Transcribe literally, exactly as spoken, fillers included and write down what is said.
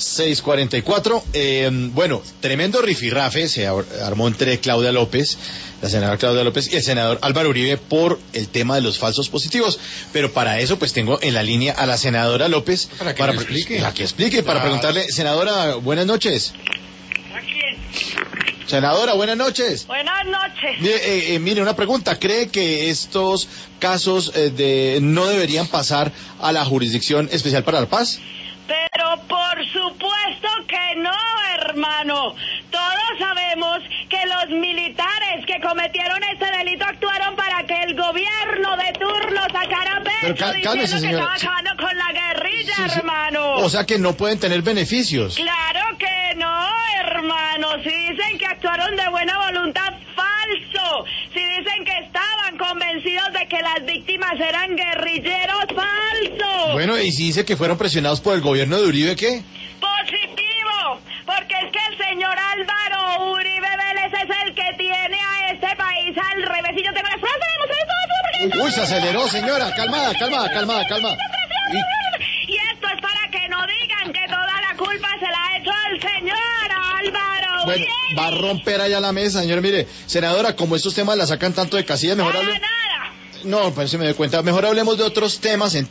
seis cuarenta y cuatro. Eh, bueno, tremendo rifirrafe se armó entre Claudia López, la senadora Claudia López, y el senador Álvaro Uribe por el tema de los falsos positivos. Pero para eso, pues tengo en la línea a la senadora López. Para que para me explique. Para que explique, para Claro. preguntarle, senadora, buenas noches. Senadora, buenas noches. Buenas noches. Mire, eh, eh, mire, una pregunta. ¿Cree que estos casos eh, de no deberían pasar a la Jurisdicción Especial para la Paz? Pero por supuesto que no, hermano. Todos sabemos que los militares que cometieron este delito actuaron para que el gobierno de turno sacara Pero pecho cá- diciendo cálmese, que señora. estaba acabando con la guerrilla, Sí, sí. hermano. O sea que no pueden tener beneficios. Claro que no, hermano. Si dicen que actuaron de buena voluntad, falso. Si dicen que estaban convencidos de que las víctimas eran guerrilleros, falso. Bueno, y si dice que fueron presionados por el gobierno de Uribe, ¿qué? Positivo, porque es que el señor Álvaro Uribe Vélez es el que tiene a este país al revés. Y yo tengo las pruebas de demostrar todo, porque... Uy, se aceleró, señora. Calmada, calmada, calmada, calmada. Y- Y esto es para que no digan que toda la culpa se la ha hecho al señor Álvaro Bueno, Uribe. va a romper allá la mesa, señor. Mire, senadora, como estos temas la sacan tanto de casillas, mejor Para hable... nada. No, pues se me doy cuenta. Mejor hablemos de otros temas.